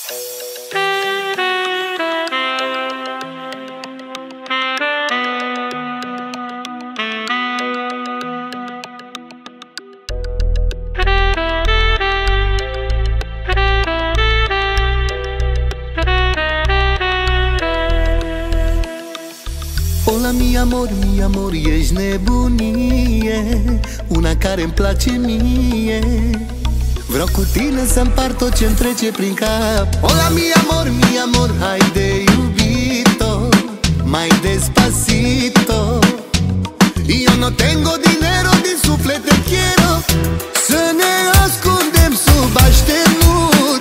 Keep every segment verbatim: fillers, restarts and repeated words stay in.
Hola mi amor, mi amor, ești nebunie, una care-mi place mie. Vreau cu tine să împart tot ce-mi trece prin cap. Hola mi amor, mi amor, haide iubito, mai despacito. Yo no tengo dinero, din suflet te quiero. Să ne ascundem sub aștenut,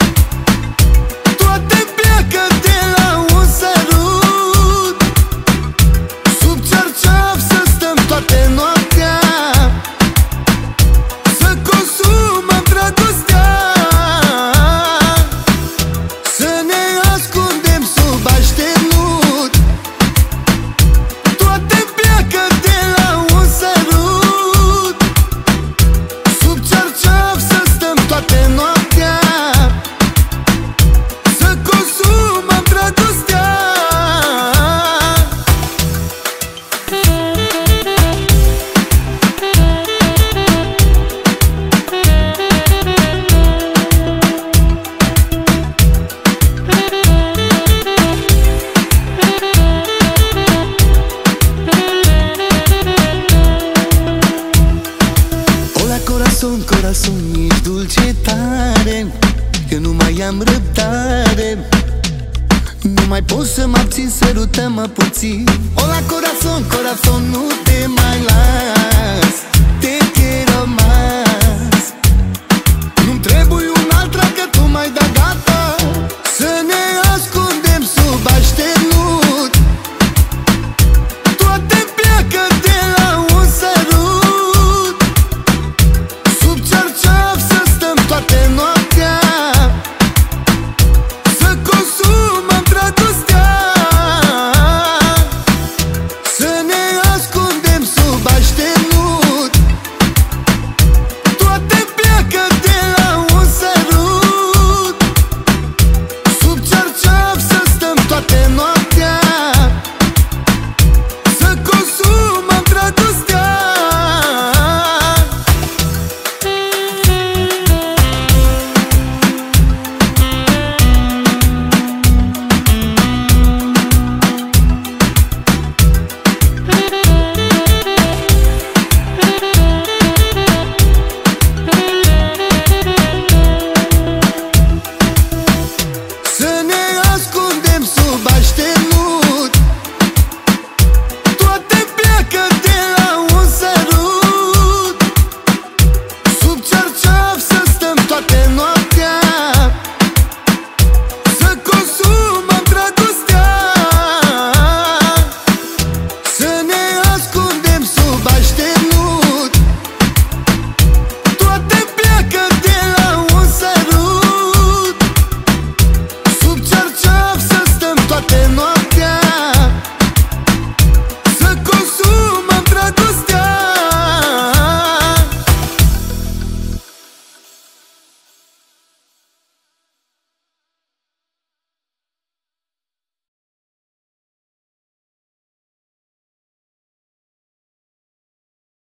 toate pleacă de la un sărut. Sub cerceaf să stăm toate noaptea, să consumăm dragostea. Să ne ascundem sub aștenut, toate pleacă de la un sărut. Sub cerceaf să stăm toate noaptea, să consumăm dragostea. Hola corazon, corazon, ești dulce tare, eu nu mai am răbdare. Nu mai pot să mă abțin, sărută-mă puțin. Hola corazon, corazon, nu te mai las.